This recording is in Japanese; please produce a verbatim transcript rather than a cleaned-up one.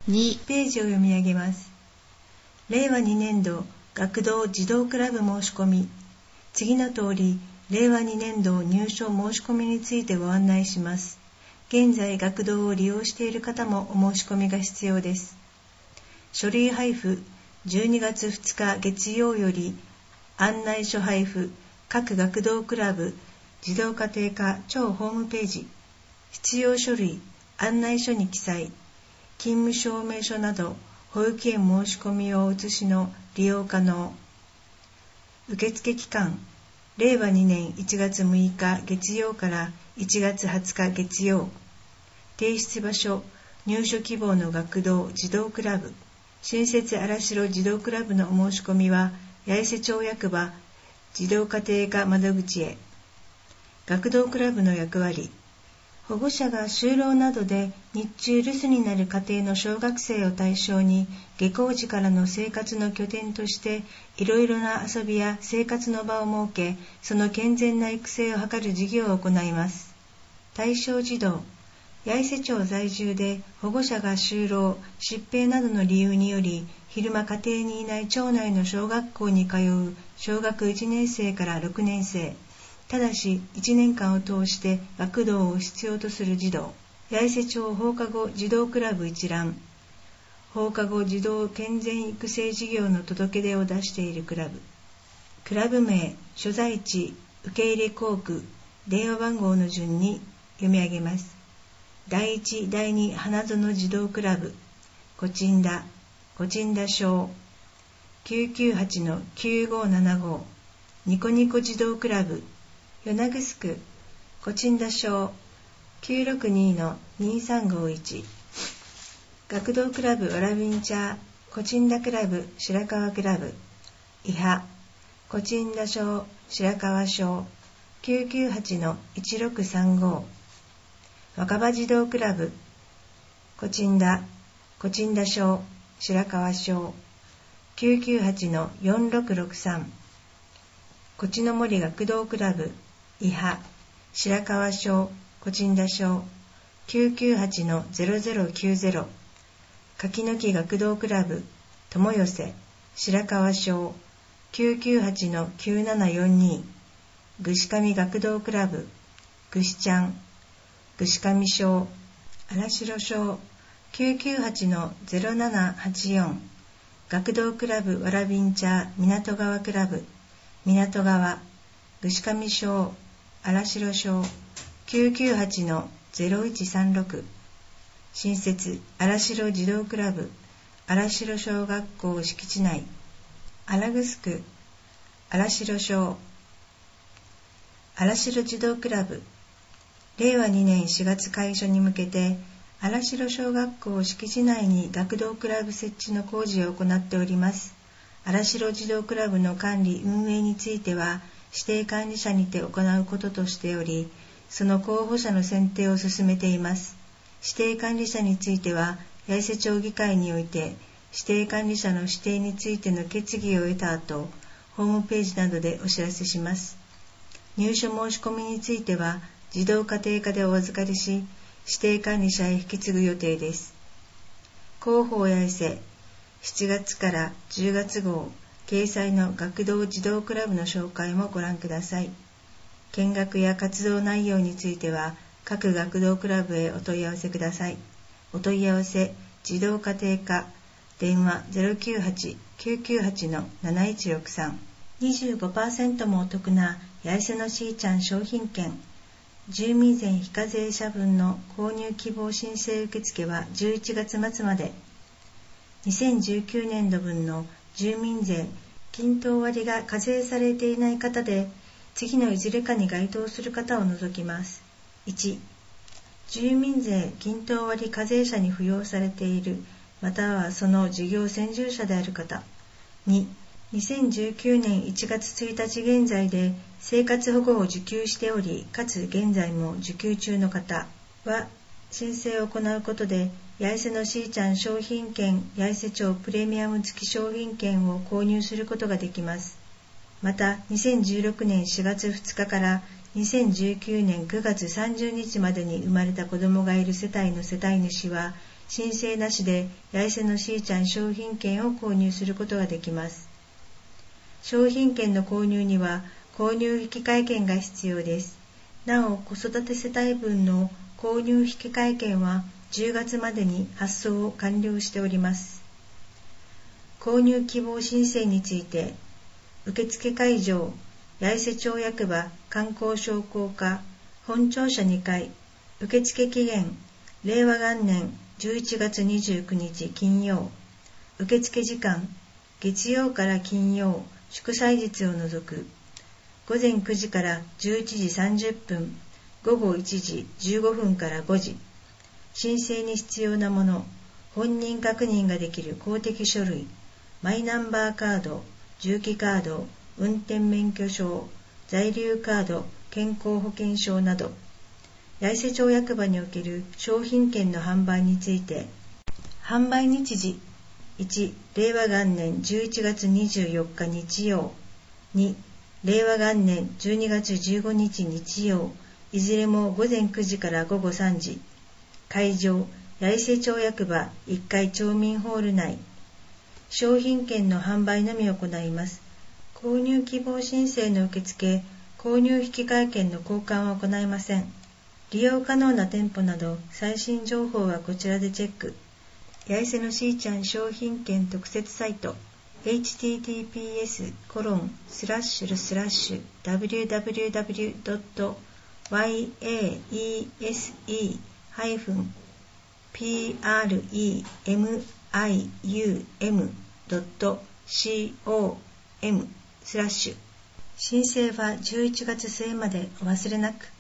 にページを読み上げます。れいわにねんど学童児童クラブ申し込み。次の通り、れいわにねんど入所申し込みについてご案内します。現在学童を利用している方もお申し込みが必要です。書類配布じゅうにがつふつか月曜より、案内書配布各学童クラブ児童家庭科庁ホームページ、必要書類案内書に記載、勤務証明書など保育園申し込み用写しの利用可能。受付期間れいわにねんいちがつむいか月曜からいちがつはつか月曜。提出場所入所希望の学童児童クラブ新設荒城児童クラブのお申し込みは八重瀬町役場児童家庭科窓口へ。学童クラブの役割、保護者が就労などで日中留守になる家庭の小学生を対象に下校時からの生活の拠点としていろいろな遊びや生活の場を設け、その健全な育成を図る事業を行います。対象児童、八重瀬町在住で保護者が就労、疾病などの理由により昼間家庭にいない町内の小学校に通う小学いちねんせいからろくねんせい、ただしいちねんかんを通して学童を必要とする児童、八重瀬町放課後児童クラブ一覧、放課後児童健全育成事業の届け出を出しているクラブ、クラブ名、所在地、受け入れ校区、電話番号の順に読み上げます。だいいち、だいに花園児童クラブ、コチンダ、コチンダ小、きゅうきゅうはちのきゅうごななご、ニコニコ児童クラブ、与那城、コチンダ小、きゅうろくにのにさんごいち、学童クラブわらびんちゃー、コチンダクラブ白川クラブ、伊波、コチンダ小、白川小、きゅうきゅうはちのいちろくさんご、若葉児童クラブ、コチンダ、コチンダ小、白川小、きゅうきゅうはちのよんろくろくさん、こちの森学童クラブ、伊波、白川小、コチンダ小、きゅうきゅうはちのゼロゼロきゅうゼロ、柿の木学童クラブ、友寄せ、白川小、きゅうきゅうはちのきゅうななよんに、ぐしかみ学童クラブ、ぐしちゃん、ぐしかみ小、荒城小、きゅうきゅうはちのゼロななはちよん、学童クラブわらびんちゃー港川クラブ、港川、ぐしかみ小、荒城小、きゅうきゅうはちのゼロいちさんろく、新設荒城児童クラブ、荒城小学校敷地内、荒城、荒城小、荒城児童クラブ、れいわにねんしがつ開所に向けて荒城小学校敷地内に学童クラブ設置の工事を行っております。荒城児童クラブの管理運営については指定管理者にて行うこととしており、その候補者の選定を進めています。指定管理者については八重瀬町議会において指定管理者の指定についての決議を得た後、ホームページなどでお知らせします。入所申し込みについては児童家庭科でお預かりし、指定管理者へ引き継ぐ予定です。広報八重瀬しちがつからじゅうがつ号掲載の学童児童クラブの紹介もご覧ください。見学や活動内容については各学童クラブへお問い合わせください。お問い合わせ児童家庭科電話 ゼロきゅうはち きゅうきゅうはち のなないちろくさん にじゅうごパーセント もお得な八重瀬のしーちゃん商品券、住民税非課税者分の購入希望申請受付はじゅういちがつまつまで、にせんじゅうきゅうねんど分の住民税均等割が課税されていない方で、次のいずれかに該当する方を除きます。いち、住民税均等割課税者に扶養されている、またはその事業専従者である方。に、にせんじゅうきゅうねんいちがつついたち現在で生活保護を受給しており、かつ現在も受給中の方は申請を行うことで八重瀬のしーちゃん商品券八重瀬町プレミアム付き商品券を購入することができます。またにせんじゅうろくねんしがつふつかからにせんじゅうきゅうねんくがつさんじゅうにちまでに生まれた子どもがいる世帯の世帯主は申請なしで八重瀬のしーちゃん商品券を購入することができます。商品券の購入には購入引換券が必要です。なお、子育て世帯分の購入引換券はじゅうがつまでに発送を完了しております。購入希望申請について、受付会場、八重瀬町役場観光商工課本庁舎にかい、受付期限、れいわ元年じゅういちがつにじゅうくにち金曜、受付時間、月曜から金曜、祝祭日を除く、ごぜんくじからじゅういちじさんじゅっぷん、ごごいちじじゅうごふんからごじ、申請に必要なもの、本人確認ができる公的書類、マイナンバーカード、重機カード、運転免許証、在留カード、健康保険証など、八重瀬町役場における商品券の販売について、販売日時、いち、れいわ元年じゅういちがつにじゅうよっか日曜、に、れいわ元年じゅうにがつじゅうごにち日曜、いずれもごぜんくじからごごさんじ、会場、八重瀬町役場いっかい町民ホール内、商品券の販売のみ行います。購入希望申請の受付、購入引換券の交換は行いません。利用可能な店舗など最新情報はこちらでチェック。八重瀬のしーちゃん商品券特設サイト エイチティーティーピーエスコロンスラッシュスラッシュダブリューダブリューダブリュードットワイエーイーエスイーハイフンピーアールイーエムアイユーエムドットコムスラッシュ申請はじゅういちがつ末までお忘れなく。